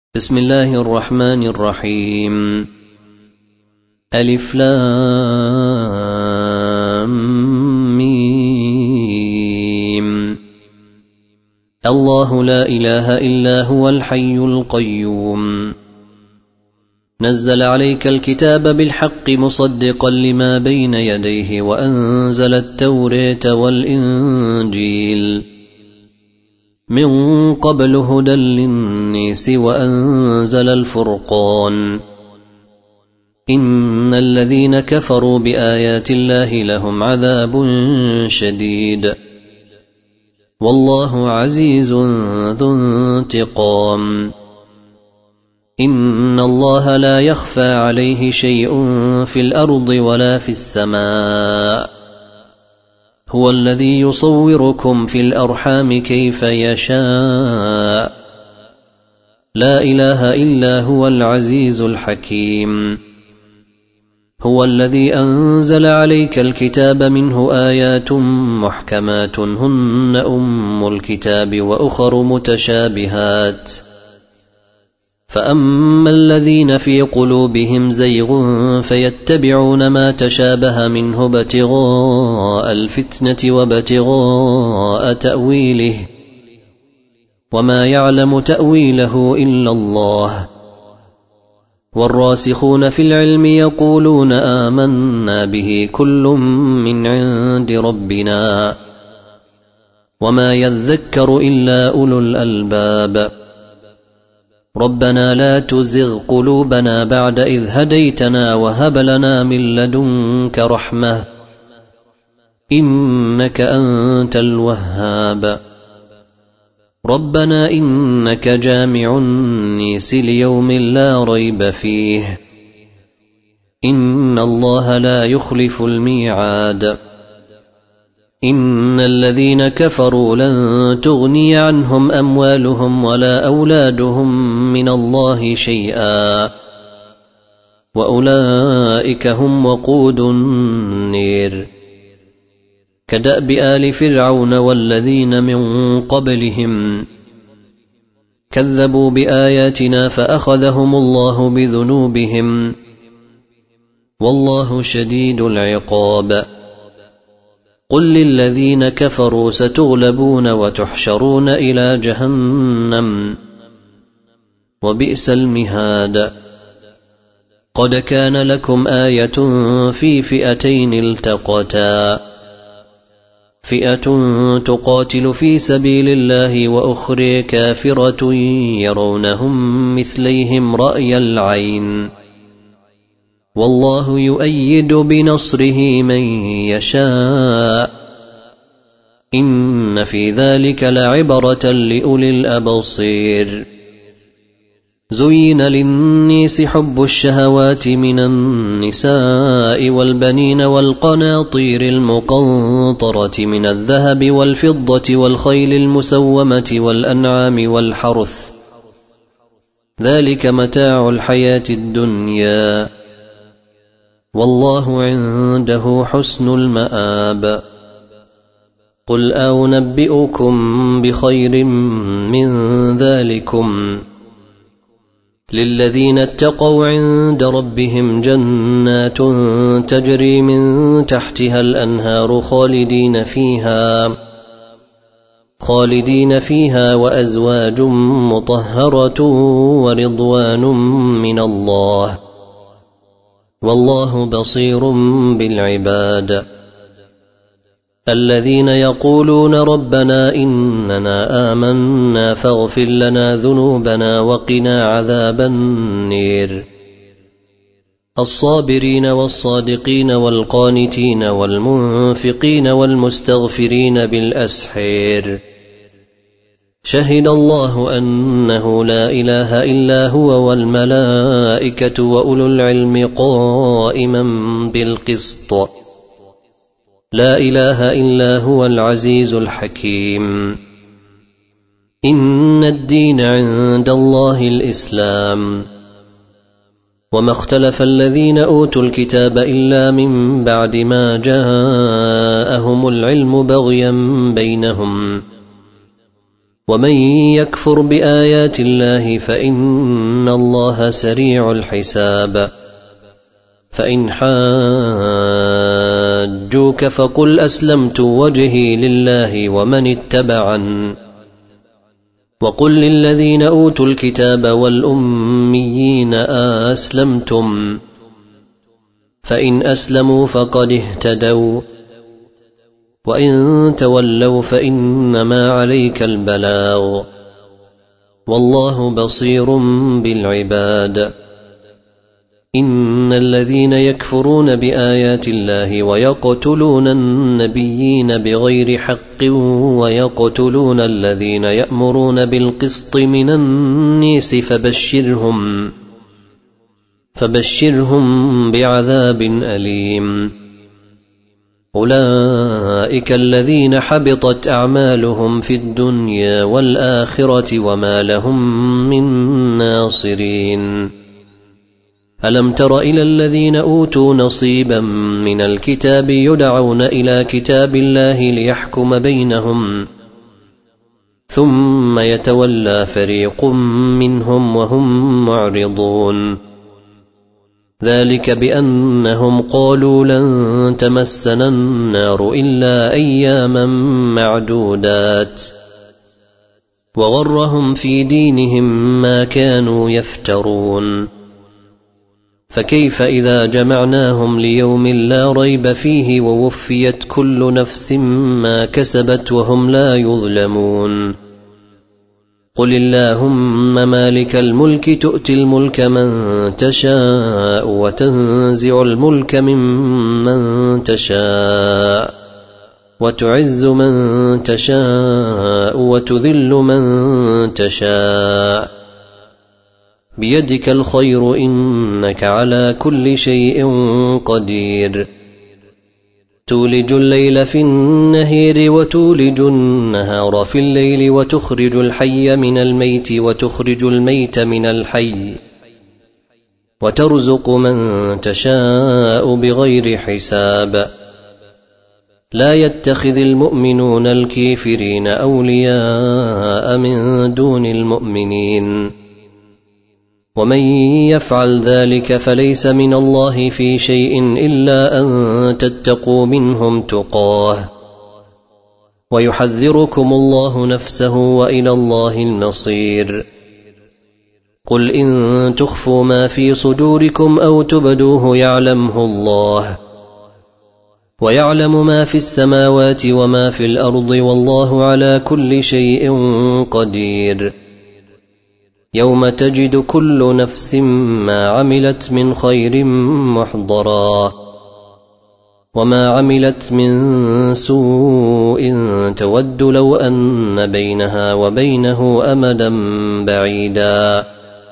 بسم الله الرحمن الرحيم. ألف لام ميم. الله لا إله إلا هو الحي القيوم. نزل عليك الكتاب بالحق مصدقا لما بين يديه وأنزل التوراة والإنجيل من قبل هدى للناس وأنزل الفرقان. إن الذين كفروا بآيات الله لهم عذاب شديد والله عزيز ذو انتقام. إن الله لا يخفى عليه شيء في الأرض ولا في السماء. هو الذي يصوركم في الأرحام كيف يشاء. لا إله إلا هو العزيز الحكيم. هو الذي أنزل عليك الكتاب منه آيات محكمات هن أم الكتاب وأخر متشابهات. فأما الذين في قلوبهم زيغ فيتبعون ما تشابه منه ابتغاء الفتنة وابتغاء تأويله وما يعلم تأويله إلا الله. والراسخون في العلم يقولون آمنا به كل من عند ربنا وما يذكر إلا أولو الألباب. ربنا لا تزغ قلوبنا بعد إذ هديتنا وهب لنا من لدنك رحمة إنك أنت الوهاب. ربنا إنك جامع الناس ليوم لا ريب فيه إن الله لا يخلف الميعاد. إن الذين كفروا لن تغني عنهم أموالهم ولا أولادهم من الله شيئا وأولئك هم وقود النير. كدأب آل فرعون والذين من قبلهم كذبوا بآياتنا فأخذهم الله بذنوبهم والله شديد العقاب. قل للذين كفروا ستغلبون وتحشرون إلى جهنم وبئس المهاد. قد كان لكم آية في فئتين التقتا فئة تقاتل في سبيل الله وأخرى كافرة يرونهم مثليهم رأي العين والله يؤيد بنصره من يشاء. إن في ذلك لعبرة لأولي الأبصير. زين للناس حب الشهوات من النساء والبنين والقناطير المقنطرة من الذهب والفضة والخيل المسومة والأنعام والحرث ذلك متاع الحياة الدنيا والله عنده حسن المآب. قل أنبئكم بخير من ذلكم للذين اتقوا عند ربهم جنات تجري من تحتها الأنهار خالدين فيها وأزواج مطهرة ورضوان من الله والله بصير بالعباد. الذين يقولون ربنا إننا آمنا فاغفر لنا ذنوبنا وقنا عذاب النير. الصابرين والصادقين والقانتين والمنفقين والمستغفرين بالأسحير. شهد الله أنه لا إله إلا هو والملائكة وأولو العلم قائما بالقسط. لا إله إلا هو العزيز الحكيم. إن الدين عند الله الإسلام. وما اختلف الذين أوتوا الكتاب إلا من بعد ما جاءهم العلم بغيا بينهم ومن يكفر بآيات الله فإن الله سريع الحساب. فإن حاجوك فقل أسلمت وجهي لله ومن اتبعن، وقل للذين أوتوا الكتاب والأميين أسلمتم، فإن أسلموا فقد اهتدوا، وإن تولوا فإنما عليك البلاغ، والله بصير بالعباد. إن الذين يكفرون بآيات الله ويقتلون النبيين بغير حق ويقتلون الذين يأمرون بالقسط من الناس فبشرهم بعذاب أليم. أولئك الذين حبطت أعمالهم في الدنيا والآخرة وما لهم من ناصرين. ألم تر إلى الذين أوتوا نصيبا من الكتاب يدعون إلى كتاب الله ليحكم بينهم ثم يتولى فريق منهم وهم معرضون. ذلك بأنهم قالوا لن تمسنا النار إلا أياما معدودات، وغرهم في دينهم ما كانوا يفترون. فكيف إذا جمعناهم ليوم لا ريب فيه ووفيت كل نفس ما كسبت وهم لا يظلمون. قل اللهم مالك الملك تؤتي الملك من تشاء وتنزع الملك ممن تشاء وتعز من تشاء وتذل من تشاء، بيدك الخير إنك على كل شيء قدير. تولج الليل في النهار وتولج النهار في الليل وتخرج الحي من الميت وتخرج الميت من الحي وترزق من تشاء بغير حساب. لا يتخذ المؤمنون الكافرين أولياء من دون المؤمنين، ومن يفعل ذلك فليس من الله في شيء إلا أن تتقوا منهم تقاه، ويحذركم الله نفسه وإلى الله المصير. قل إن تخفوا ما في صدوركم أو تبدوه يعلمه الله، ويعلم ما في السماوات وما في الأرض، والله على كل شيء قدير. يوم تجد كل نفس ما عملت من خير محضرا، وما عملت من سوء تود لو أن بينها وبينه أمدا بعيدا.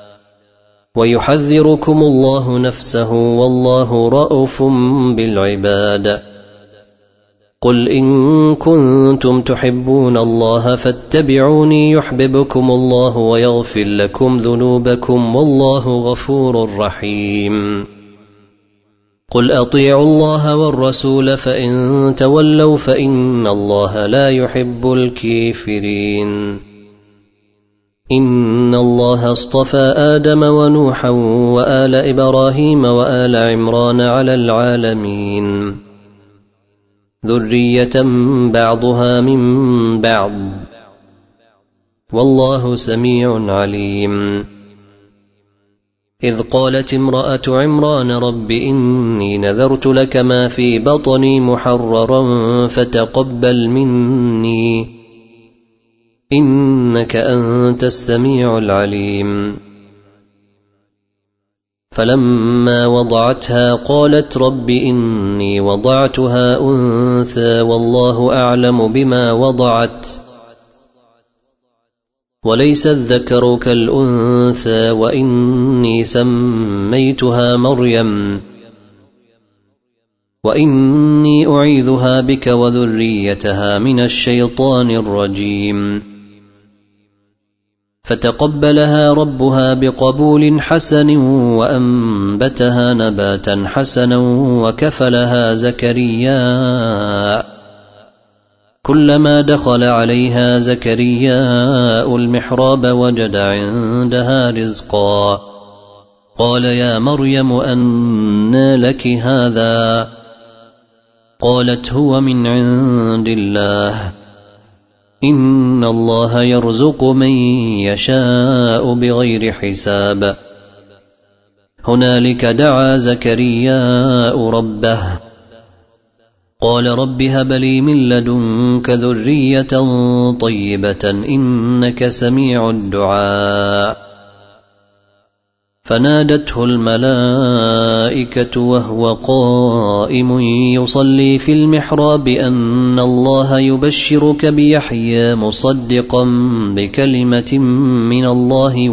ويحذركم الله نفسه والله رءوف بالعباد. قل إن كنتم تحبون الله فاتبعوني يحببكم الله ويغفر لكم ذنوبكم والله غفور رحيم. قل أطيعوا الله والرسول فإن تولوا فإن الله لا يحب الكافرين. إن الله اصطفى آدم ونوحا وآل إبراهيم وآل عمران على العالمين، ذرية بعضها من بعض، والله سميع عليم. إذ قالت امرأة عمران رب إني نذرت لك ما في بطني محررا فتقبل مني إنك أنت السميع العليم. فلما وضعتها قالت رب إني وضعتها أنثى والله أعلم بما وضعت وليس الذكر كالأنثى وإني سميتها مريم وإني أعيذها بك وذريتها من الشيطان الرجيم. فتقبلها ربها بقبول حسن وأنبتها نباتا حسنا وكفلها زكريا كلما دخل عليها زكرياء المحراب وجد عندها رزقا قال يا مريم أنى لك هذا قالت هو من عند الله إن الله يرزق من يشاء بغير حساب هنالك دعا زكرياء ربه قال رب هب لي من لدنك ذرية طيبة إنك سميع الدعاء فنادته الملائكة وهو قائم يصلي في المحراب أن الله يبشرك بيحيى مصدقا بكلمة من الله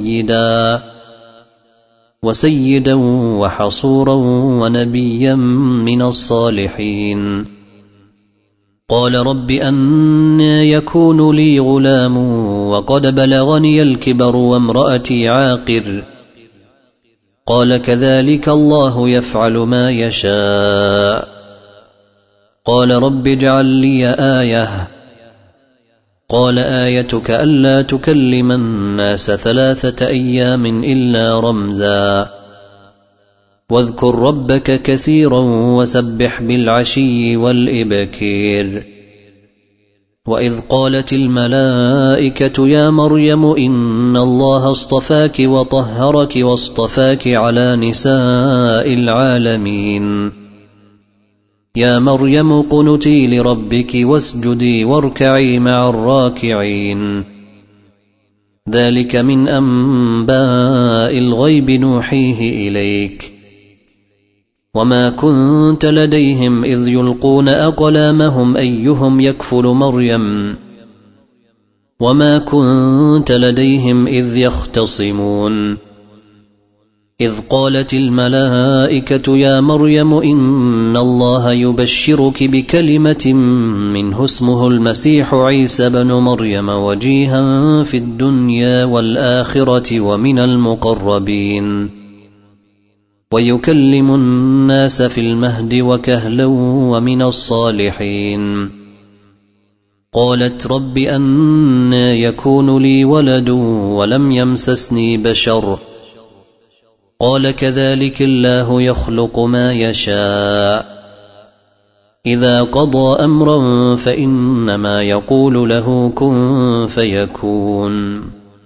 وسيدا وحصورا ونبيا من الصالحين قال رب أنى يكون لي غلام وقد بلغني الكبر وامرأتي عاقر قال كذلك الله يفعل ما يشاء قال رب اجعل لي آية قال آيتك ألا تكلم الناس 3 أيام إلا رمزا واذكر ربك كثيرا وسبح بالعشي والإبكير وإذ قالت الملائكة يا مريم إن الله اصطفاك وطهرك واصطفاك على نساء العالمين يا مريم قنتي لربك واسجدي واركعي مع الراكعين ذلك من أنباء الغيب نوحيه إليك وما كنت لديهم إذ يلقون أقلامهم أيهم يكفل مريم وما كنت لديهم إذ يختصمون إذ قالت الملائكة يا مريم إن الله يبشرك بكلمة منه اسمه المسيح عيسى بن مريم وجيها في الدنيا والآخرة ومن المقربين ويكلم الناس في المهد وكهلا ومن الصالحين قالت رب أنى يكون لي ولد ولم يمسسني بشر قال كذلك الله يخلق ما يشاء إذا قضى أمرا فإنما يقول له كن فيكون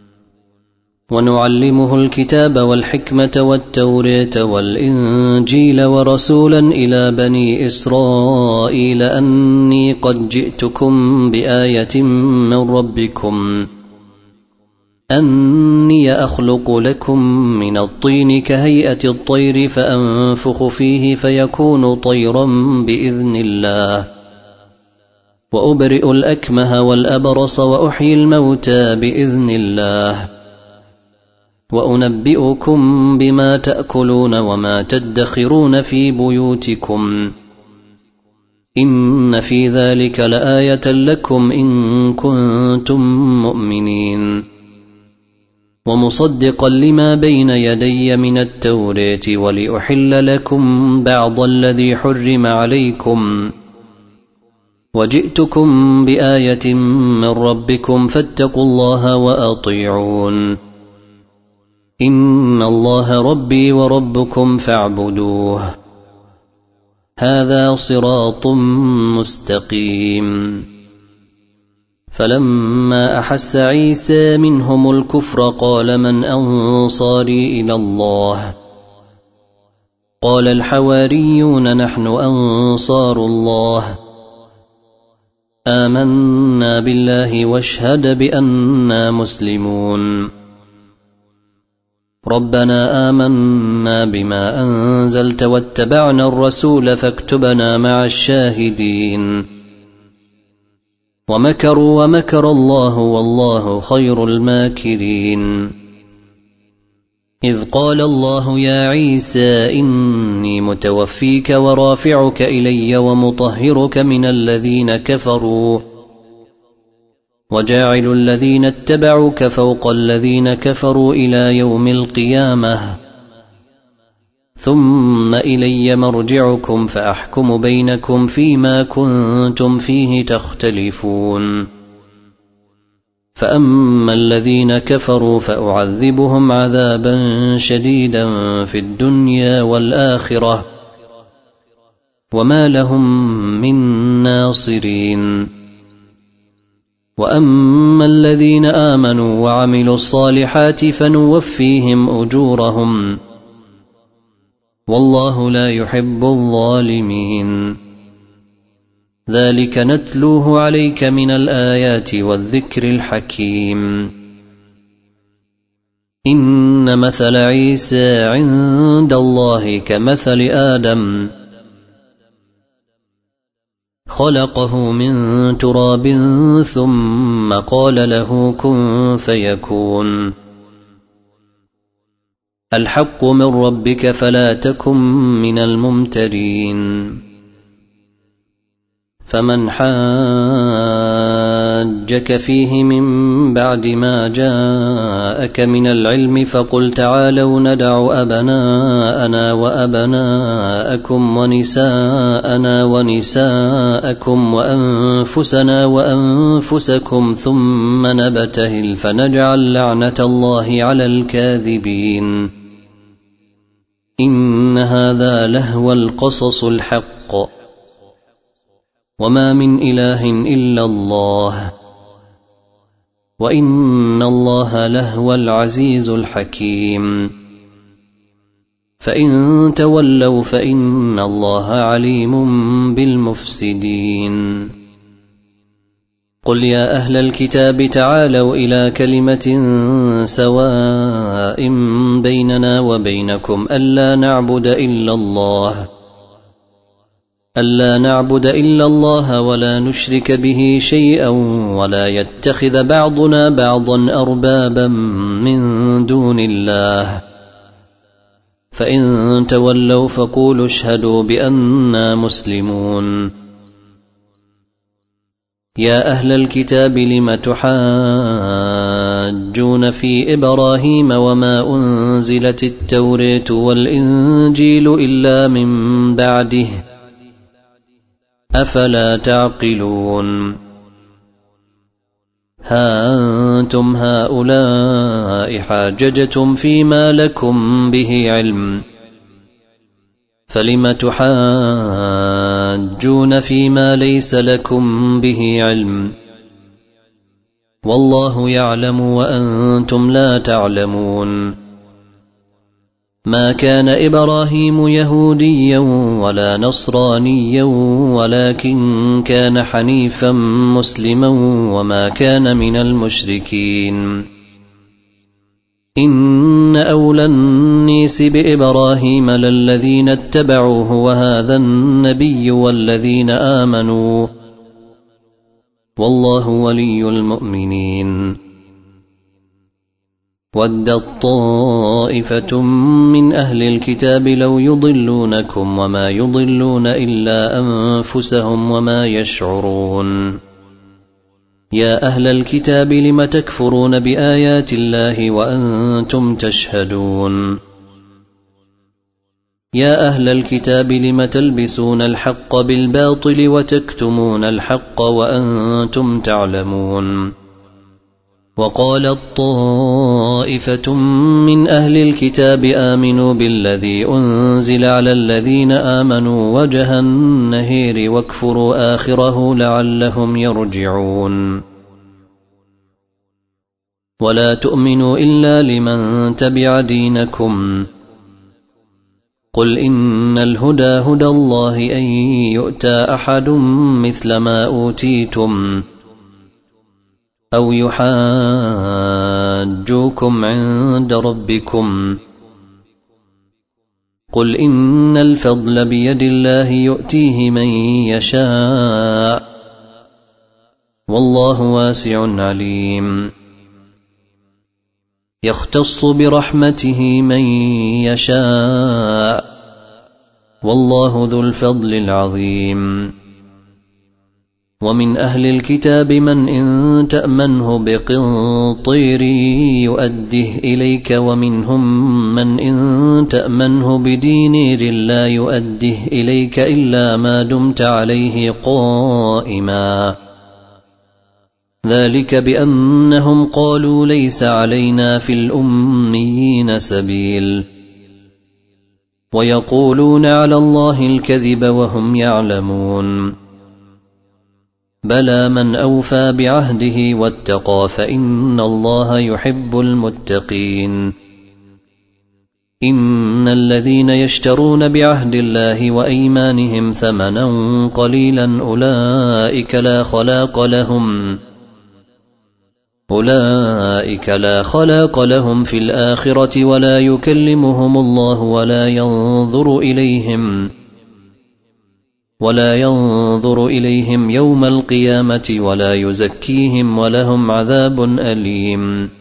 ونعلمه الكتاب والحكمة والتوراة والإنجيل ورسولا إلى بني إسرائيل أني قد جئتكم بآية من ربكم أني أخلق لكم من الطين كهيئة الطير فأنفخ فيه فيكون طيرا بإذن الله وأبرئ الأكمه والأبرص وأحيي الموتى بإذن الله وأنبئكم بما تأكلون وما تدخرون في بيوتكم إن في ذلك لآية لكم إن كنتم مؤمنين ومصدقا لما بين يدي من التوراة ولأحل لكم بعض الذي حرم عليكم وجئتكم بآية من ربكم فاتقوا الله وأطيعون إن الله ربي وربكم فاعبدوه هذا صراط مستقيم فلما أحس عيسى منهم الكفر قال من أنصاري إلى الله قال الحواريون نحن أنصار الله آمنا بالله واشهد بأننا مسلمون ربنا آمنا بما أنزلت واتبعنا الرسول فاكتبنا مع الشاهدين ومكروا ومكر الله والله خير الماكرين إذ قال الله يا عيسى إني متوفيك ورافعك إلي ومطهرك من الذين كفروا وجاعل الذين اتبعوك فوق الذين كفروا إلى يوم القيامة ثم إلي مرجعكم فأحكم بينكم فيما كنتم فيه تختلفون. فأما الذين كفروا فأعذبهم عذابا شديدا في الدنيا والآخرة وما لهم من ناصرين. وأما الذين آمنوا وعملوا الصالحات فنوفيهم أجورهم والله لا يحب الظالمين. ذلك نتلوه عليك من الآيات والذكر الحكيم. إن مثل عيسى عند الله كمثل آدم خلقه من تراب ثم قال له كن فيكون. الحق من ربك فلا تكن من الممترين. فمن حاجك فيه من بعد ما جاءك من العلم فقل تعالوا ندع أبناءنا وأبناءكم ونساءنا ونساءكم وأنفسنا وأنفسكم ثم نبتهل فنجعل لعنة الله على الكاذبين. إن هذا لهو القصص الحق وما من إله إلا الله وإن الله لهو العزيز الحكيم. فإن تولوا فإن الله عليم بالمفسدين. قل يا أهل الكتاب تعالوا إلى كلمة سواء بيننا وبينكم ألا نعبد إلا الله ولا نشرك به شيئا ولا يتخذ بعضنا بعضا أربابا من دون الله. فإن تولوا فقولوا اشهدوا بأننا مسلمون. يا أهل الكتاب لم تحاجون في إبراهيم وما أنزلت التوراة والإنجيل إلا من بعده أفلا تعقلون. ها أنتم هؤلاء حاججتم فيما لكم به علم فلم تحاجون فيما ليس لكم به علم والله يعلم وأنتم لا تعلمون. ما كان إبراهيم يهوديا ولا نصرانيا ولكن كان حنيفا مسلما وما كان من المشركين. إن أولى الناس بإبراهيم للذين اتبعوه وهذا النبي والذين آمنوا والله ولي المؤمنين. ودت طائفة من أهل الكتاب لو يضلونكم وما يضلون إلا أنفسهم وما يشعرون. يا أهل الكتاب لم تكفرون بآيات الله وأنتم تشهدون. يا أهل الكتاب لم تلبسون الحق بالباطل وتكتمون الحق وأنتم تعلمون. وقالت طائفة من أهل الكتاب آمنوا بالذي أنزل على الذين آمنوا وجه النهار واكفروا آخره لعلهم يرجعون. ولا تؤمنوا إلا لمن تبع دينكم. قل إن الهدى هدى الله أن يؤتى أحد مثل ما أوتيتم أو يحاجوكم عند ربكم. قل إن الفضل بيد الله يؤتيه من يشاء والله واسع عليم. يختص برحمته من يشاء والله ذو الفضل العظيم. ومن أهل الكتاب من إن تأمنه بقنطير يؤده إليك ومنهم من إن تأمنه بدينار لا يؤده إليك إلا ما دمت عليه قائما ذلك بأنهم قالوا ليس علينا في الأميين سبيل ويقولون على الله الكذب وهم يعلمون بلى من أوفى بعهده واتقى فإن الله يحب المتقين إن الذين يشترون بعهد الله وأيمانهم ثمنا قليلا أولئك لا خلاق لهم في الآخرة ولا يكلمهم الله ولا ينظر إليهم يوم القيامة ولا يزكيهم ولهم عذاب أليم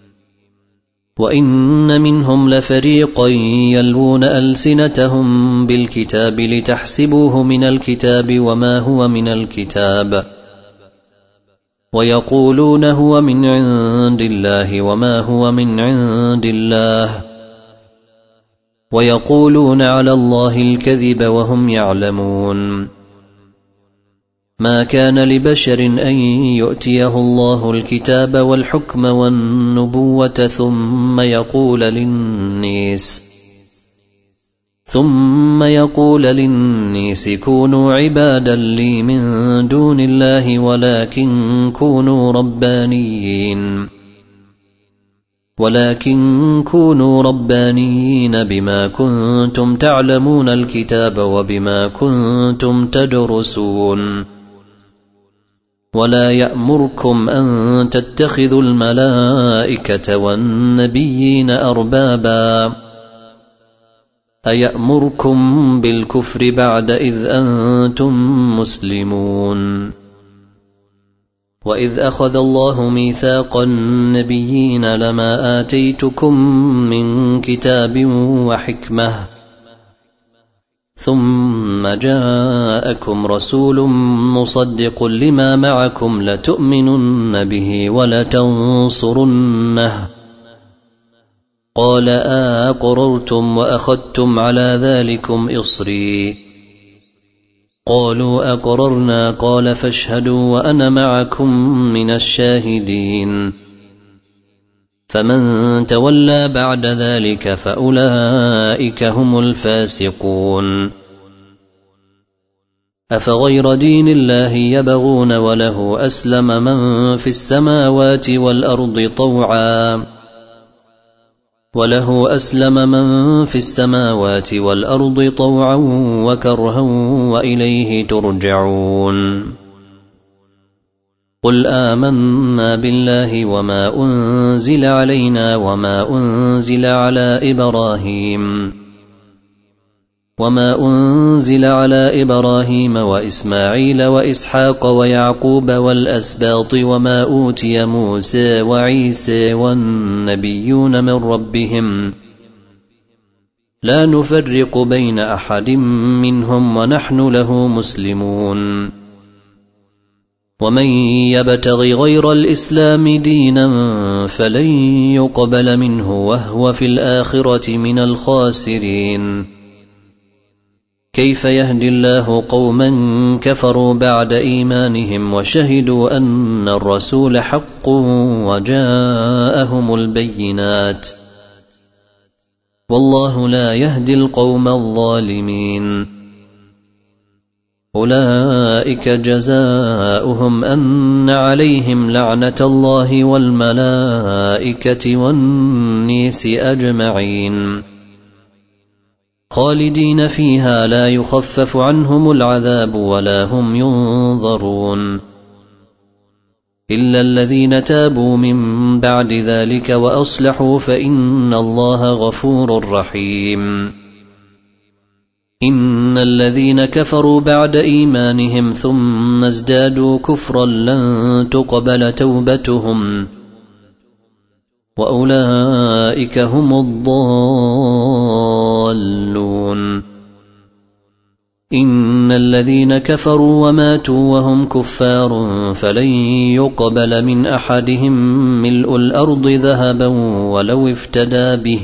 وإن منهم لفريقا يلوون ألسنتهم بالكتاب لتحسبوه من الكتاب وما هو من الكتاب ويقولون هو من عند الله وما هو من عند الله ويقولون على الله الكذب وهم يعلمون ما كان لبشر أن يؤتيه الله الكتاب والحكم والنبوة ثم يقول للناس كونوا عبادا لي من دون الله ولكن كونوا ربانيين بما كنتم تعلمون الكتاب وبما كنتم تدرسون ولا يأمركم أن تتخذوا الملائكة والنبيين أربابا أيأمركم بالكفر بعد إذ أنتم مسلمون وإذ أخذ الله ميثاق النبيين لما آتيتكم من كتاب وحكمة ثم جاءكم رسول مصدق لما معكم لتؤمنن به ولتنصرنه قال أقررتم وأخذتم على ذلكم إصري قالوا أقررنا قال فاشهدوا وأنا معكم من الشاهدين فمن تولى بعد ذلك فأولئك هم الفاسقون أفغير دين الله يبغون وله أسلم من في السماوات والأرض طوعا وكرها وإليه ترجعون قل آمنا بالله وما أنزل علينا وما أنزل على إبراهيم وإسماعيل وإسحاق ويعقوب والأسباط وما أوتي موسى وعيسى والنبيون من ربهم لا نفرق بين أحد منهم ونحن له مسلمون ومن يبتغ غير الإسلام دينا فلن يقبل منه وهو في الآخرة من الخاسرين كيف يهدي الله قوما كفروا بعد إيمانهم وشهدوا أن الرسول حق وجاءهم البينات والله لا يهدي القوم الظالمين أولئك جزاؤهم أن عليهم لعنة الله والملائكة والناس أجمعين خالدين فيها لا يخفف عنهم العذاب ولا هم ينظرون إلا الذين تابوا من بعد ذلك وأصلحوا فإن الله غفور رحيم إن الذين كفروا بعد إيمانهم ثم ازدادوا كفرا لن تقبل توبتهم وأولئك هم الضالون إن الذين كفروا وماتوا وهم كفار فلن يقبل من أحدهم ملء الأرض ذهبا ولو افتدى به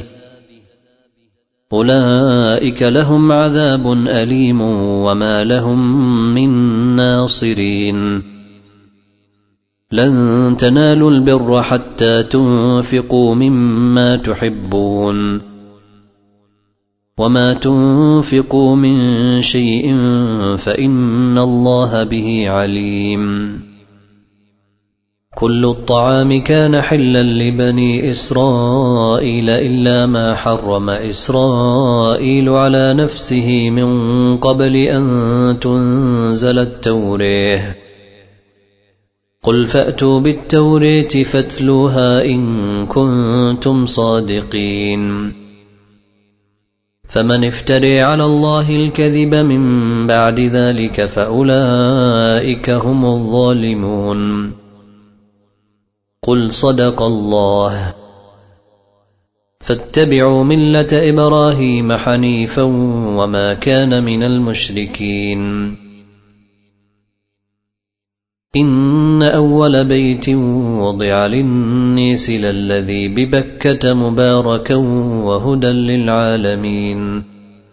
أولئك لهم عذاب أليم وما لهم من ناصرين لن تنالوا البر حتى تنفقوا مما تحبون وما تنفقوا من شيء فإن الله به عليم كل الطعام كان حلا لبني إسرائيل إلا ما حرم إسرائيل على نفسه من قبل أن تنزل التوراة قل فأتوا بالتوراة فاتلوها إن كنتم صادقين فمن افتري على الله الكذب من بعد ذلك فأولئك هم الظالمون قل صدق الله فاتبعوا ملة إبراهيم حنيفا وما كان من المشركين إن أول بيت وضع للناس للذي ببكة مباركا وهدى للعالمين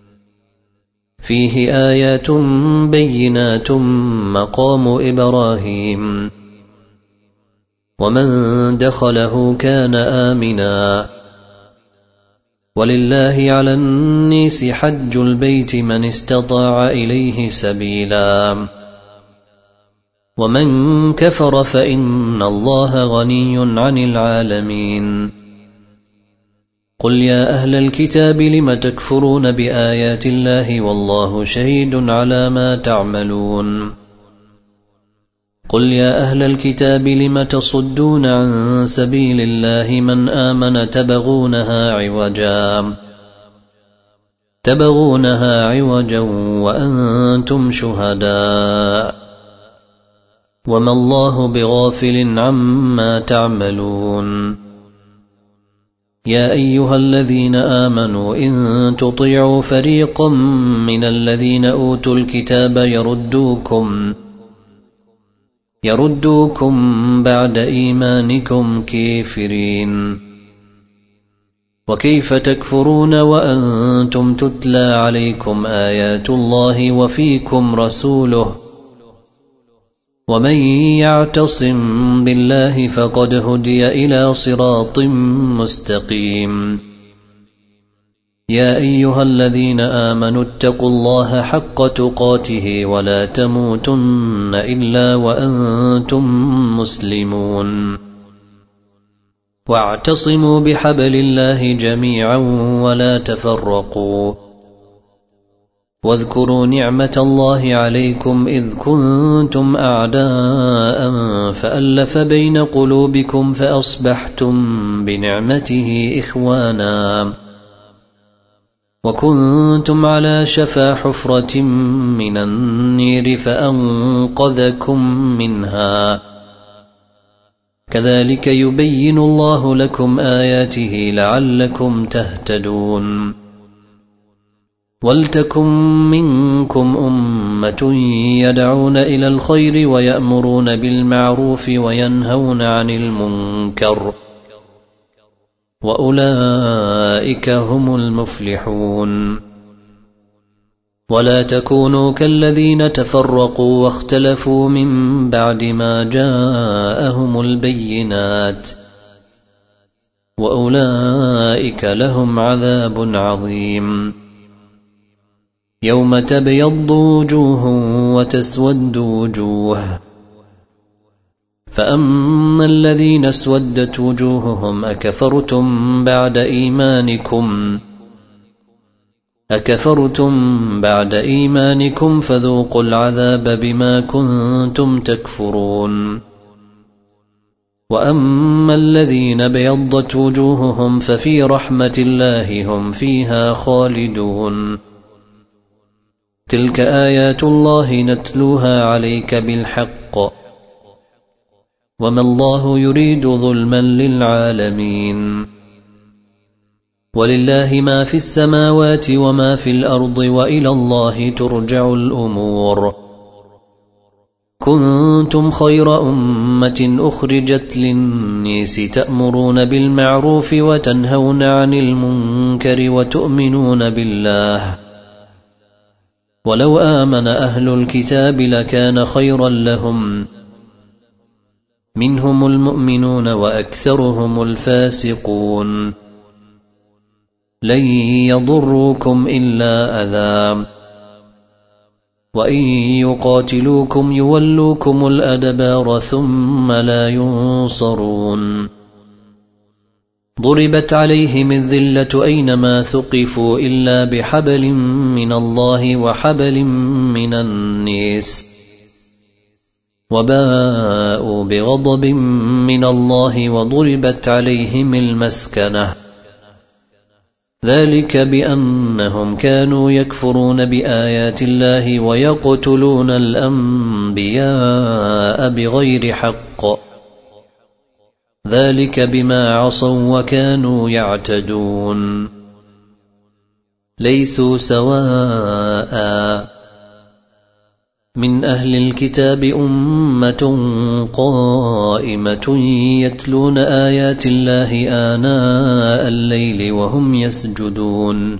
فيه آيات بينات مقام إبراهيم ومن دخله كان آمنا ولله على الناس حج البيت من استطاع إليه سبيلا ومن كفر فإن الله غني عن العالمين قل يا أهل الكتاب لم تكفرون بآيات الله والله شهيد على ما تعملون قل يا أهل الكتاب لم تصدون عن سبيل الله من آمن تبغونها عوجا وأنتم شهداء وما الله بغافل عما تعملون يا أيها الذين آمنوا إن تطيعوا فريقا من الذين أوتوا الكتاب يردوكم بعد إيمانكم كافرين وكيف تكفرون وأنتم تتلى عليكم آيات الله وفيكم رسوله ومن يعتصم بالله فقد هدي إلى صراط مستقيم يا أيها الذين آمنوا اتقوا الله حق تقاته ولا تموتن إلا وأنتم مسلمون واعتصموا بحبل الله جميعا ولا تفرقوا واذكروا نعمة الله عليكم إذ كنتم أعداء فألف بين قلوبكم فأصبحتم بنعمته إخوانا وكنتم على شفا حفرة من النير فأنقذكم منها كذلك يبين الله لكم آياته لعلكم تهتدون ولتكن منكم أمة يدعون إلى الخير ويأمرون بالمعروف وينهون عن المنكر وأولئك هم المفلحون ولا تكونوا كالذين تفرقوا واختلفوا من بعد ما جاءهم البينات وأولئك لهم عذاب عظيم يوم تبيض وجوه وتسود وجوه فأما الذين اسودت وجوههم أكفرتم بعد إيمانكم فذوقوا العذاب بما كنتم تكفرون وأما الذين بيضت وجوههم ففي رحمة الله هم فيها خالدون تلك آيات الله نتلوها عليك بالحق وما الله يريد ظلما للعالمين ولله ما في السماوات وما في الأرض وإلى الله ترجع الأمور. كنتم خير أمة أخرجت للناس تأمرون بالمعروف وتنهون عن المنكر وتؤمنون بالله. ولو آمن أهل الكتاب لكان خيرا لهم، منهم المؤمنون وأكثرهم الفاسقون. لن يضروكم إلا أذى، وإن يقاتلوكم يولوكم الأدبار ثم لا ينصرون. ضربت عليهم الذلة أينما ثقفوا إلا بحبل من الله وحبل من الناس، وباءوا بغضب من الله وضربت عليهم المسكنة. ذلك بأنهم كانوا يكفرون بآيات الله ويقتلون الأنبياء بغير حق، ذلك بما عصوا وكانوا يعتدون. ليسوا سواء، من أهل الكتاب أمة قائمة يتلون آيات الله آناء الليل وهم يسجدون،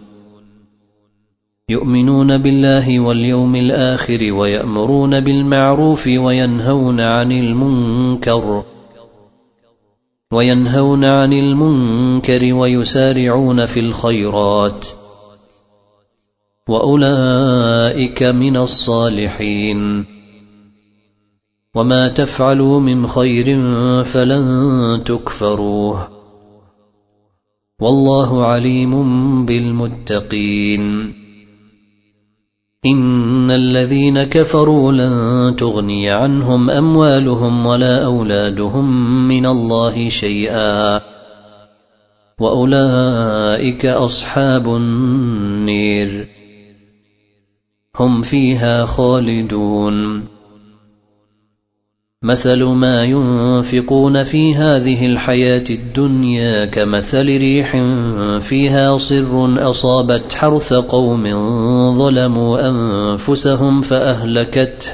يؤمنون بالله واليوم الآخر ويأمرون بالمعروف وينهون عن المنكر ويسارعون في الخيرات، وأولئك من الصالحين. وما تفعلوا من خير فلن تكفروه، والله عليم بالمتقين. إن الذين كفروا لن تغني عنهم أموالهم ولا أولادهم من الله شيئا، وأولئك أصحاب النير هم فيها خالدون. مثل ما ينفقون في هذه الحياة الدنيا كمثل ريح فيها صر أصابت حرث قوم ظلموا أنفسهم فأهلكته،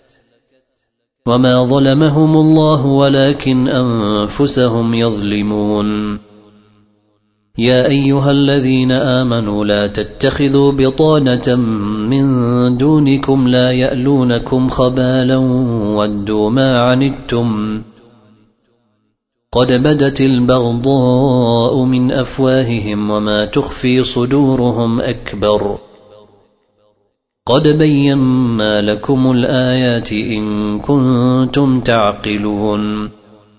وما ظلمهم الله ولكن أنفسهم يظلمون. يا أيها الذين آمنوا لا تتخذوا بطانة من دونكم لا يألونكم خبالا ودوا ما عنتم قد بدت البغضاء من أفواههم وما تخفي صدورهم أكبر. قد بينا لكم الآيات إن كنتم تعقلون.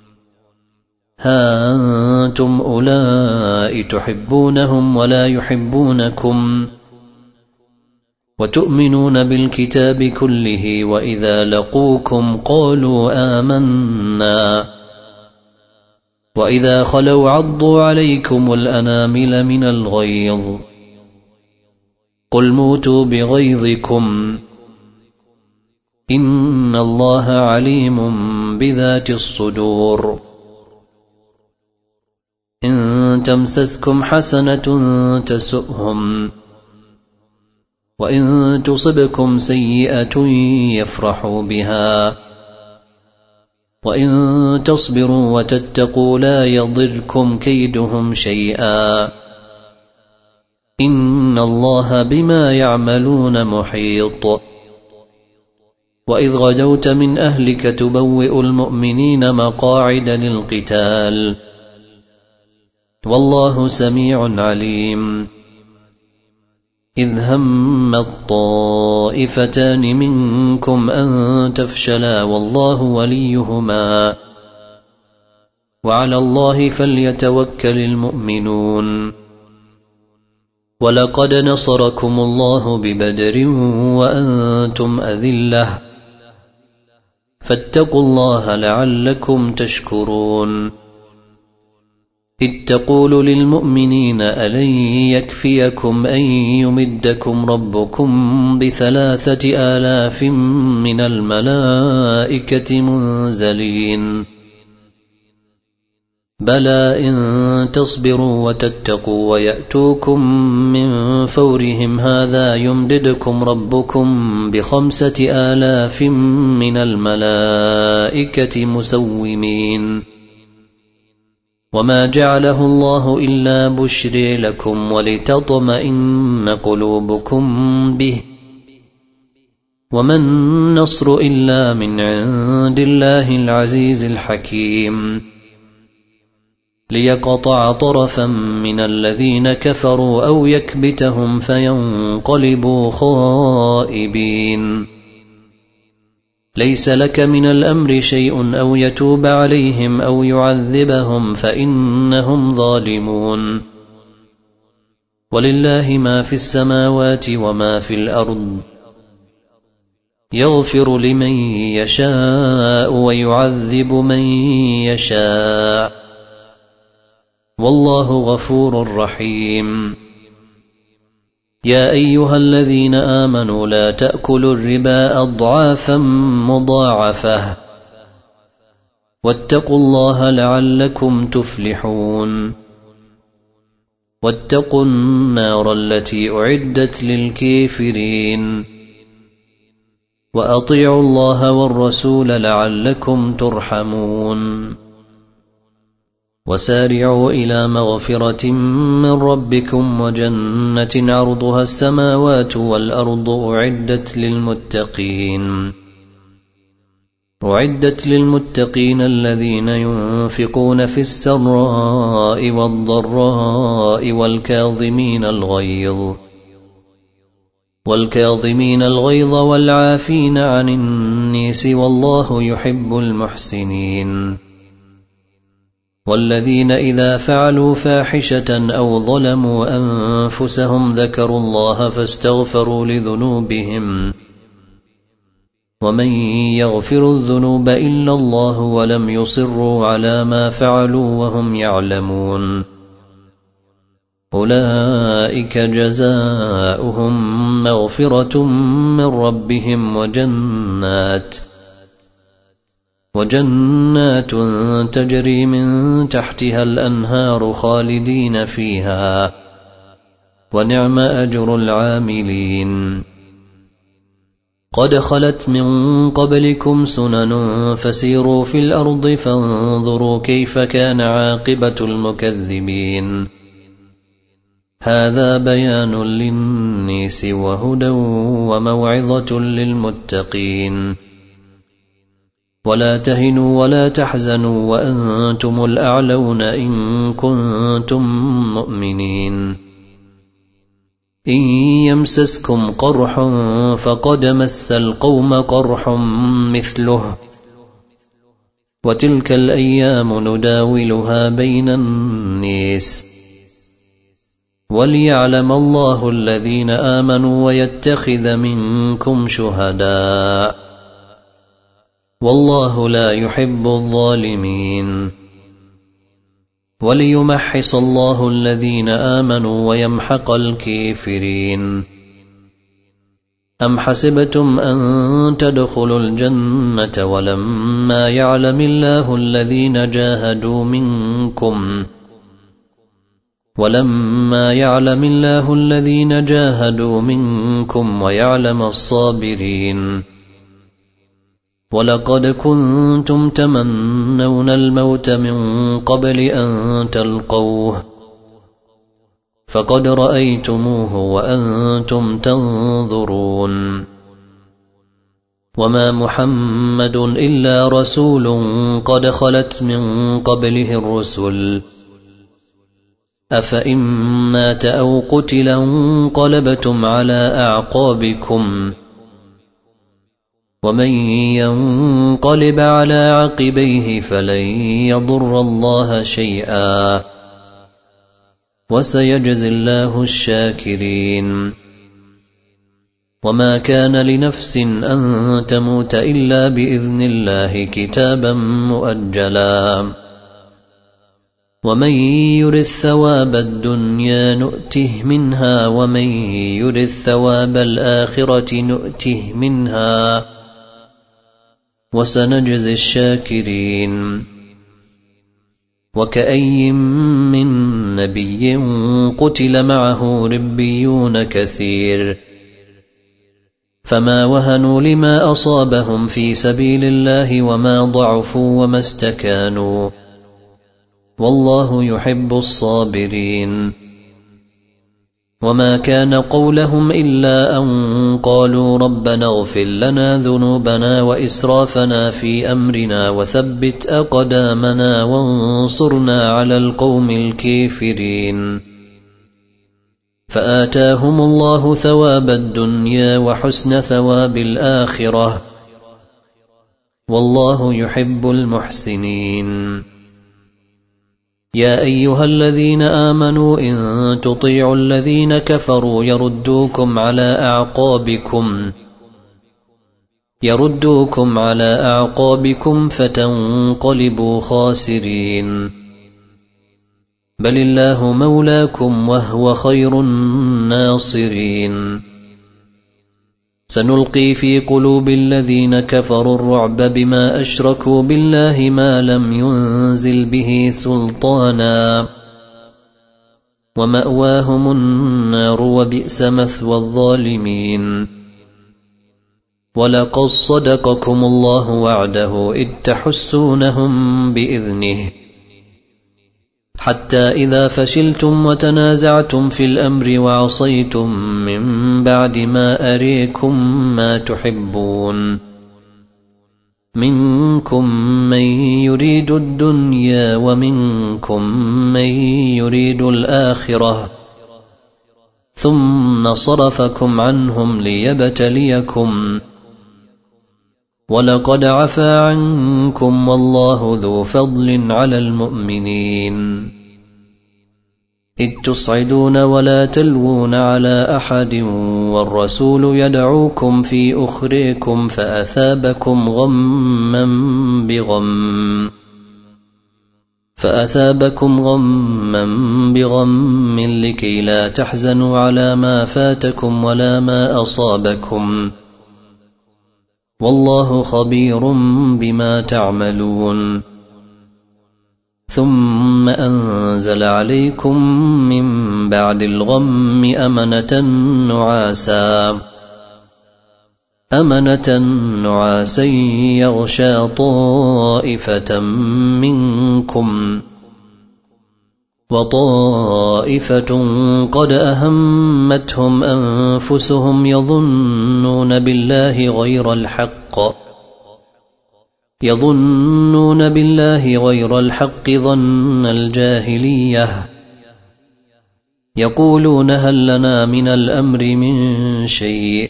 ها أنتم أولئك تحبونهم ولا يحبونكم، وتؤمنون بالكتاب كله، وإذا لقوكم قالوا آمنا، وإذا خلوا عضوا عليكم الأنامل من الغيظ. قل موتوا بغيظكم، إن الله عليم بذات الصدور. إن تمسسكم حسنة تسؤهم، وإن تصبكم سيئة يفرحوا بها، وإن تصبروا وتتقوا لا يضركم كيدهم شيئا، إن الله بما يعملون محيط. وإذ غدوت من أهلك تبوئ المؤمنين مقاعد للقتال، والله سميع عليم. إذ هم الطائفتان منكم أن تفشلا والله وليهما، وعلى الله فليتوكل المؤمنون. ولقد نصركم الله ببدر وأنتم أذلة، فاتقوا الله لعلكم تشكرون. إذ تقول للمؤمنين ألن يكفيكم أن يمدكم ربكم ب3,000 من الملائكة منزلين. بلى إن تصبروا وتتقوا ويأتوكم من فورهم هذا يمددكم ربكم ب5,000 من الملائكة مسومين. وما جعله الله إلا بشرى لكم ولتطمئن قلوبكم به، وما النصر إلا من عند الله العزيز الحكيم، ليقطع طرفا من الذين كفروا أو يكبتهم فينقلبوا خائبين. ليس لك من الأمر شيء أو يتوب عليهم أو يعذبهم فإنهم ظالمون. ولله ما في السماوات وما في الأرض، يغفر لمن يشاء ويعذب من يشاء، والله غفور رحيم. يا أيها الذين آمنوا لا تأكلوا الربا أضعافا مضاعفة، واتقوا الله لعلكم تفلحون. واتقوا النار التي أعدت للكافرين، وأطيعوا الله والرسول لعلكم ترحمون. وسارعوا إلى مغفرة من ربكم وجنة عرضها السماوات والأرض أعدت للمتقين الذين ينفقون في السراء والضراء والكاظمين الغيظ والعافين عن الناس والله يحب المحسنين. والذين إذا فعلوا فاحشة أو ظلموا أنفسهم ذكروا الله فاستغفروا لذنوبهم، ومن يغفر الذنوب إلا الله ولم يصروا على ما فعلوا وهم يعلمون، أولئك جزاؤهم مغفرة من ربهم وجنات تجري من تحتها الأنهار خالدين فيها، ونعم أجر العاملين. قد خلت من قبلكم سنن فسيروا في الأرض فانظروا كيف كان عاقبة المكذبين. هذا بيان للناس وهدى وموعظة للمتقين. ولا تهنوا ولا تحزنوا وأنتم الأعلون إن كنتم مؤمنين. إن يمسسكم قرح فقد مس القوم قرح مثله، وتلك الأيام نداولها بين الناس، وليعلم الله الذين آمنوا ويتخذ منكم شهداء، والله لا يحب الظالمين. وليمحص الله الذين آمنوا ويمحق الكافرين. أم حسبتم أن تدخلوا الجنة ولما يعلم الله الذين جاهدوا منكم ويعلم الصابرين. ولقد كنتم تمنون الموت من قبل أن تلقوه، فقد رأيتموه وأنتم تنظرون. وما محمد إلا رسول قد خلت من قبله الرسل، أفإن مات أو قتل انقلبتم على أعقابكم، ومن ينقلب على عقبيه فلن يضر الله شيئا، وسيجزي الله الشاكرين. وما كان لنفس أن تموت إلا بإذن الله كتابا مؤجلا، ومن يرد ثواب الدنيا نؤته منها ومن يرد ثواب الآخرة نؤته منها، وسنجزي الشاكرين. وكأي من نبي قتل معه ربيون كثير فما وهنوا لما أصابهم في سبيل الله وما ضعفوا وما استكانوا والله يحب الصابرين وما كان قولهم إلا أن قالوا ربنا اغفر لنا ذنوبنا وإسرافنا في أمرنا وثبت أقدامنا وانصرنا على القوم الكافرين فآتاهم الله ثواب الدنيا وحسن ثواب الآخرة والله يحب المحسنين يا أيها الذين آمنوا إن تطيعوا الذين كفروا يردوكم على أعقابكم فتنقلبوا خاسرين بل الله مولاكم وهو خير الناصرين سنلقي في قلوب الذين كفروا الرعب بما أشركوا بالله ما لم ينزل به سلطانا ومأواهم النار وبئس مثوى الظالمين ولقد صدقكم الله وعده إذ تحسونهم بإذنه حتى إذا فشلتم وتنازعتم في الأمر وعصيتم من بعد ما أريكم ما تحبون منكم من يريد الدنيا ومنكم من يريد الآخرة ثم صرفكم عنهم ليبتليكم ولقد عفا عنكم والله ذو فضل على المؤمنين إذ تصعدون ولا تلوون على أحد والرسول يدعوكم في أخريكم فأثابكم غما بغم لكي لا تحزنوا على ما فاتكم ولا ما أصابكم والله خبير بما تعملون ثم أنزل عليكم من بعد الغم أمنة نعاسا يغشى طائفة منكم وطائفة قد أهمتهم أنفسهم يظنون بالله غير الحق ظن الجاهلية يقولون هل لنا من الأمر من شيء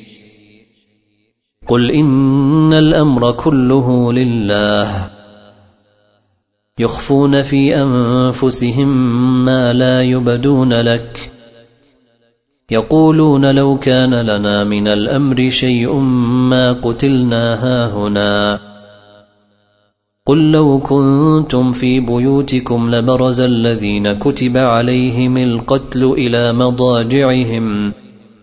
قل إن الأمر كله لله يخفون في أنفسهم ما لا يبدون لك يقولون لو كان لنا من الأمر شيء ما قتلنا هاهنا قل لو كنتم في بيوتكم لبرز الذين كتب عليهم القتل إلى مضاجعهم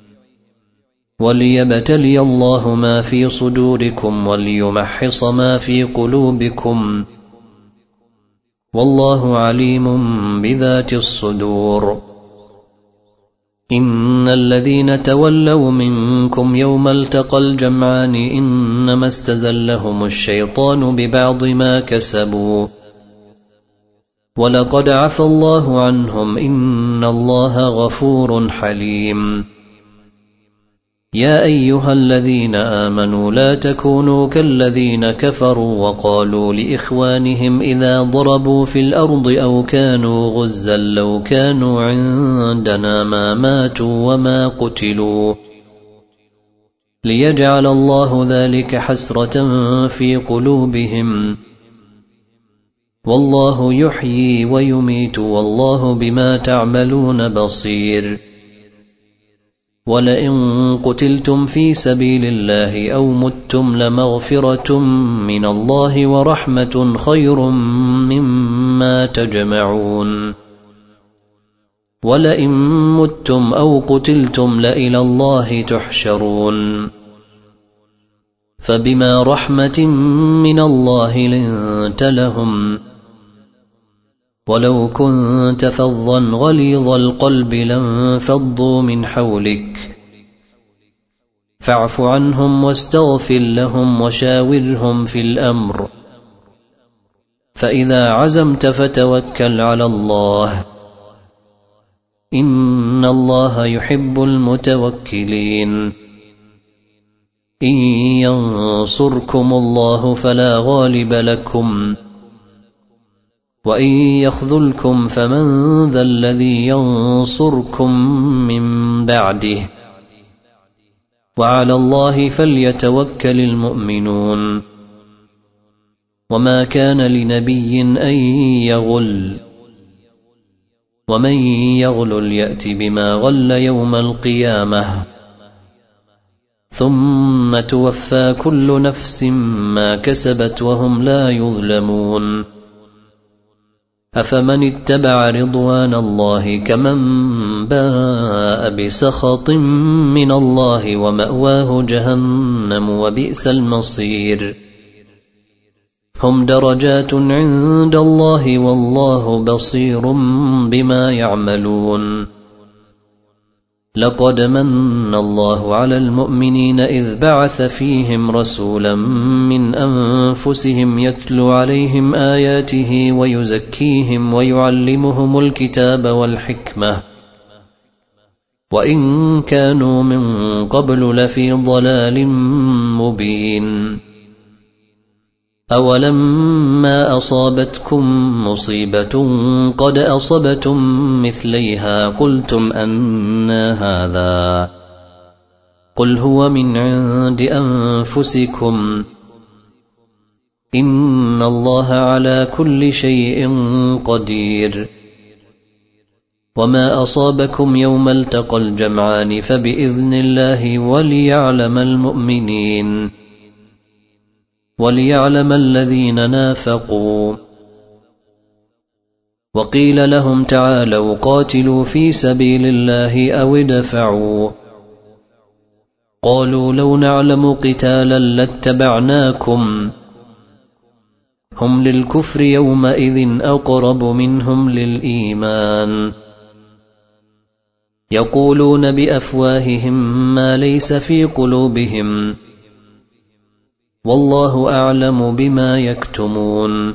وليبتلي الله ما في صدوركم وليمحص ما في قلوبكم والله عليم بذات الصدور إن الذين تولوا منكم يوم التقى الجمعان إنما استزلهم الشيطان ببعض ما كسبوا ولقد عفى الله عنهم إن الله غفور حليم يا أيها الذين آمنوا لا تكونوا كالذين كفروا وقالوا لإخوانهم إذا ضربوا في الأرض أو كانوا غزا لو كانوا عندنا ما ماتوا وما قتلوا ليجعل الله ذلك حسرة في قلوبهم والله يحيي ويميت والله بما تعملون بصير ولئن قتلتم في سبيل الله أو متم لمغفرة من الله ورحمة خير مما تجمعون ولئن متم أو قتلتم لإلى الله تحشرون فبما رحمة من الله لنت لهم ولو كنت فظا غليظ القلب لانفضوا من حولك فاعف عنهم واستغفر لهم وشاورهم في الأمر فإذا عزمت فتوكل على الله إن الله يحب المتوكلين إن ينصركم الله فلا غالب لكم وإن يخذلكم فمن ذا الذي ينصركم من بعده وعلى الله فليتوكل المؤمنون وما كان لنبي أن يغل ومن يغل يأت بما غل يوم القيامة ثم توفى كل نفس ما كسبت وهم لا يظلمون أفمن اتبع رضوان الله كمن باء بسخط من الله ومأواه جهنم وبئس المصير هم درجات عند الله والله بصير بما يعملون لقد من الله على المؤمنين إذ بعث فيهم رسولا من أنفسهم يتلو عليهم آياته ويزكيهم ويعلمهم الكتاب والحكمة وإن كانوا من قبل لفي ضلال مبين أولما أصابتكم مصيبة قد أصبتم مثليها قلتم أنى هذا قل هو من عند أنفسكم إن الله على كل شيء قدير وما أصابكم يوم التقى الجمعان فبإذن الله وليعلم الذين نافقوا وقيل لهم تعالوا قاتلوا في سبيل الله أو ادفعوا قالوا لو نعلم قتالا لاتبعناكم هم للكفر يومئذ أقرب منهم للإيمان يقولون بأفواههم ما ليس في قلوبهم والله أعلم بما يكتمون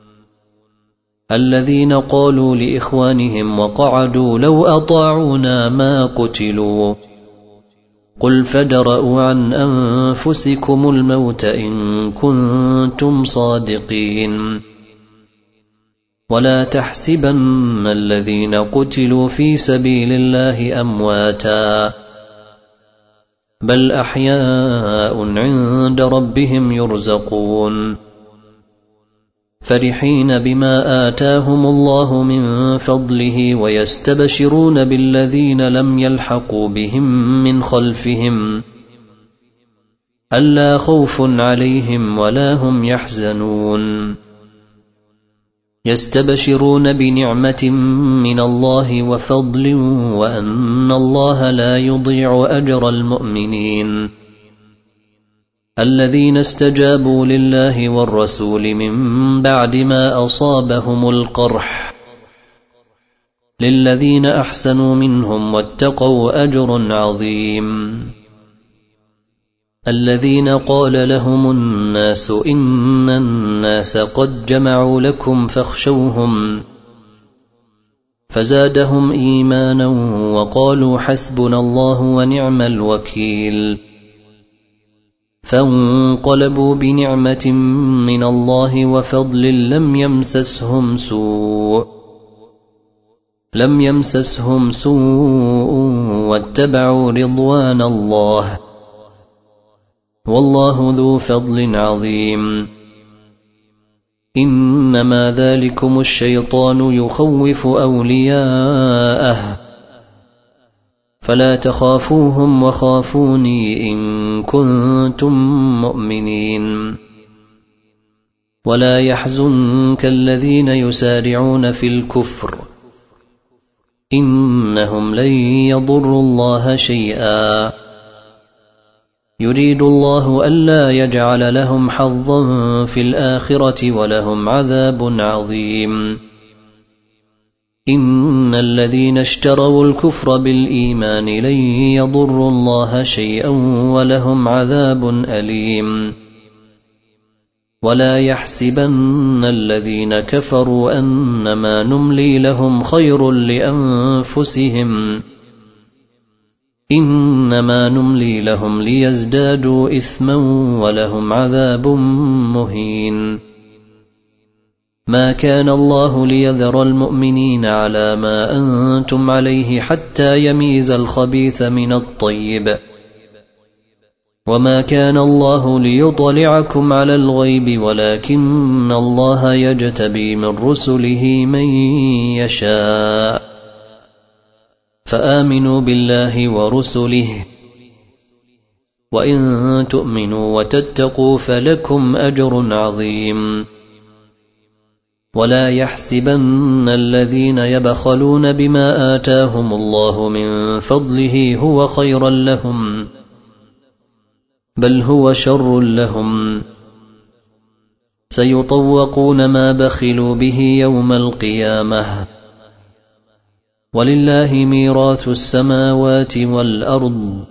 الذين قالوا لإخوانهم وقعدوا لو أطاعونا ما قتلوا قل فادرءوا عن أنفسكم الموت إن كنتم صادقين ولا تحسبن الذين قتلوا في سبيل الله أمواتا بل أحياء عند ربهم يرزقون فرحين بما آتاهم الله من فضله ويستبشرون بالذين لم يلحقوا بهم من خلفهم ألا خوف عليهم ولا هم يحزنون يستبشرون بنعمة من الله وفضل وأن الله لا يضيع أجر المؤمنين الذين استجابوا لله والرسول من بعد ما أصابهم القرح للذين أحسنوا منهم واتقوا أجر عظيم الذين قال لهم الناس إن الناس قد جمعوا لكم فاخشوهم فزادهم إيمانا وقالوا حسبنا الله ونعم الوكيل فانقلبوا بنعمة من الله وفضل لم يمسسهم سوء واتبعوا رضوان الله والله ذو فضل عظيم إنما ذلكم الشيطان يخوف أولياءه فلا تخافوهم وخافوني إن كنتم مؤمنين ولا يحزنك الذين يسارعون في الكفر إنهم لن يضروا الله شيئا يريد الله ألا يجعل لهم حظا في الآخرة ولهم عذاب عظيم إن الذين اشتروا الكفر بالإيمان لن يضروا الله شيئا ولهم عذاب أليم ولا يحسبن الذين كفروا أنما نملي لهم خير لأنفسهم إنما نملي لهم ليزدادوا إثما ولهم عذاب مهين ما كان الله ليذر المؤمنين على ما أنتم عليه حتى يميز الخبيث من الطيب وما كان الله ليطلعكم على الغيب ولكن الله يجتبي من رسله من يشاء فآمنوا بالله ورسله وإن تؤمنوا وتتقوا فلكم أجر عظيم ولا يحسبن الذين يبخلون بما آتاهم الله من فضله هو خيرا لهم بل هو شر لهم سيطوقون ما بخلوا به يوم القيامة ولله ميراث السماوات والأرض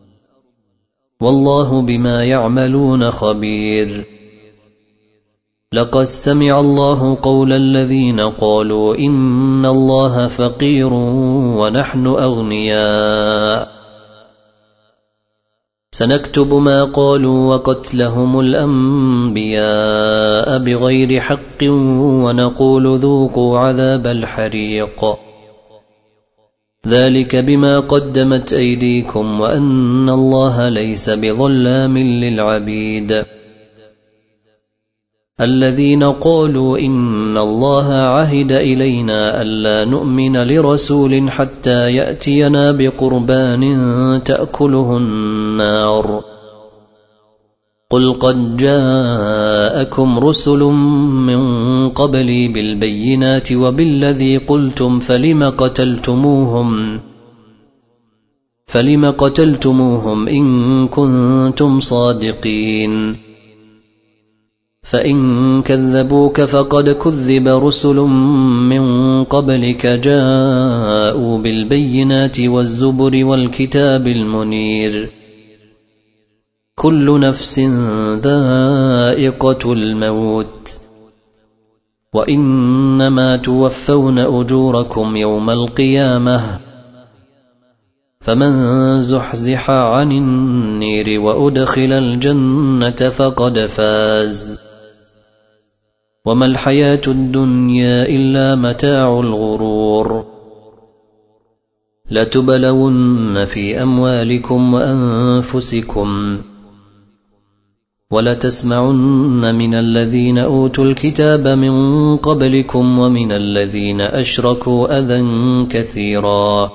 والله بما يعملون خبير لقد سمع الله قول الذين قالوا إن الله فقير ونحن أغنياء سنكتب ما قالوا وقتلهم الأنبياء بغير حق ونقول ذوقوا عذاب الحريق ذلك بما قدمت أيديكم وأن الله ليس بظلام للعبيد الذين قالوا إن الله عهد إلينا ألا نؤمن لرسول حتى يأتينا بقربان تأكله النار قل قد جاءكم رسل من قبلي بالبينات وبالذي قلتم فلم قتلتموهم إن كنتم صادقين فإن كذبوك فقد كذب رسل من قبلك جاءوا بالبينات والزبر والكتاب المنير كل نفس ذائقة الموت وإنما توفون أجوركم يوم القيامة فمن زحزح عن النير وأدخل الجنة فقد فاز وما الحياة الدنيا إلا متاع الغرور لتبلون في أموالكم وأنفسكم ولتسمعن من الذين أوتوا الكتاب من قبلكم ومن الذين أشركوا أذى كثيرا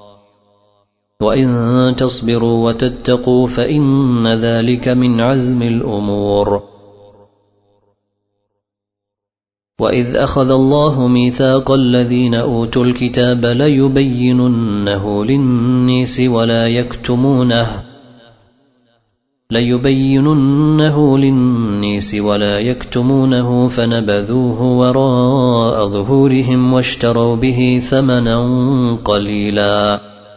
وإن تصبروا وتتقوا فإن ذلك من عزم الأمور وإذ أخذ الله ميثاق الذين أوتوا الكتاب ليبيننه للناس ولا يكتمونه فنبذوه وراء ظهورهم واشتروا به ثمنا قليلا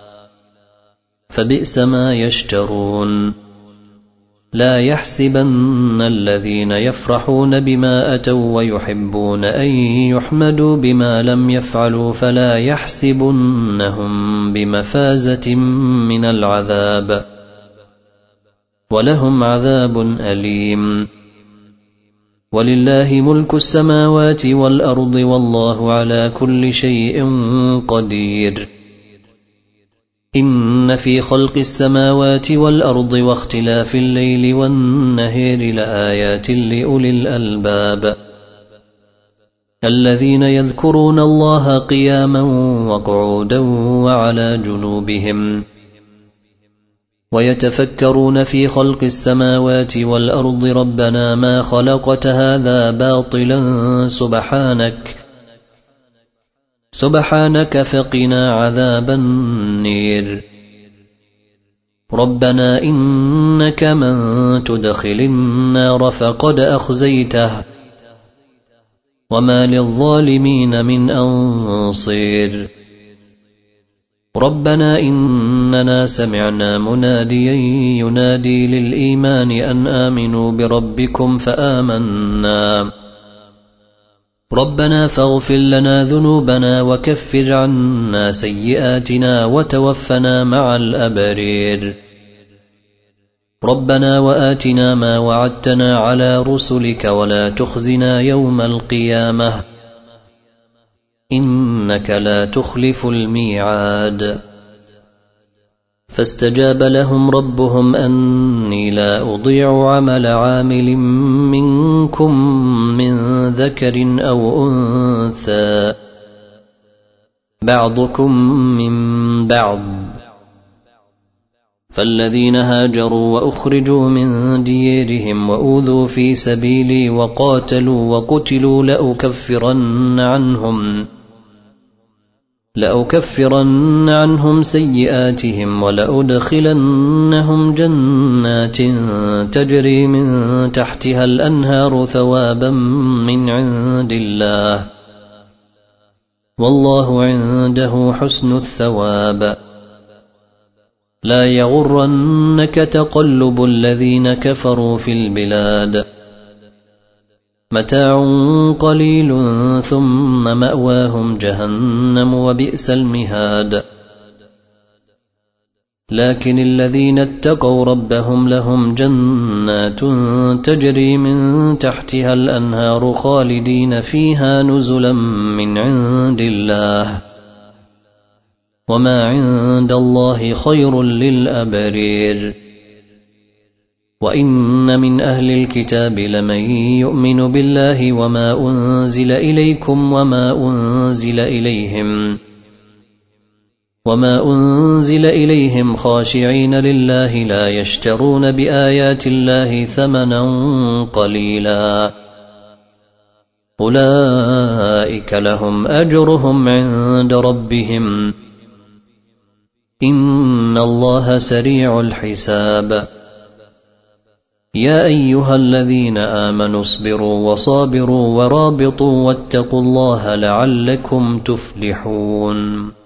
فبئس ما يشترون لا يحسبن الذين يفرحون بما أتوا ويحبون أن يحمدوا بما لم يفعلوا فلا يحسبنهم بمفازة من العذاب ولهم عذاب أليم ولله ملك السماوات والأرض والله على كل شيء قدير إن في خلق السماوات والأرض واختلاف الليل والنهار لآيات لأولي الألباب الذين يذكرون الله قياما وقعودا وعلى جنوبهم ويتفكرون في خلق السماوات والأرض ربنا ما خلقت هذا باطلا سبحانك فقنا عذاب النير ربنا إنك من تدخل النار فقد أخزيته وما للظالمين من أنصير ربنا إننا سمعنا مناديا ينادي للإيمان أن آمنوا بربكم فآمنا ربنا فاغفر لنا ذنوبنا وكفر عنا سيئاتنا وتوفنا مع الأبرير ربنا وآتنا ما وعدتنا على رسلك ولا تخزنا يوم القيامة إنك لا تخلف الميعاد فاستجاب لهم ربهم أني لا أضيع عمل عامل منكم من ذكر أو أنثى بعضكم من بعض فالذين هاجروا وأخرجوا من ديارهم وأوذوا في سبيلي وقاتلوا وقتلوا لأكفرن عنهم سيئاتهم ولأدخلنهم جنات تجري من تحتها الأنهار ثوابا من عند الله والله عنده حسن الثواب لا يغرنك تقلب الذين كفروا في البلاد متاع قليل ثم مأواهم جهنم وبئس المهاد لكن الذين اتقوا ربهم لهم جنات تجري من تحتها الأنهار خالدين فيها نزلا من عند الله وما عند الله خير للأبرير وإن من أهل الكتاب لمن يؤمن بالله وما أنزل إليكم وما أنزل إليهم خاشعين لله لا يشترون بآيات الله ثمنا قليلا أولئك لهم أجرهم عند ربهم إن الله سريع الحساب يا أيها الذين آمنوا اصبروا وصابروا ورابطوا واتقوا الله لعلكم تفلحون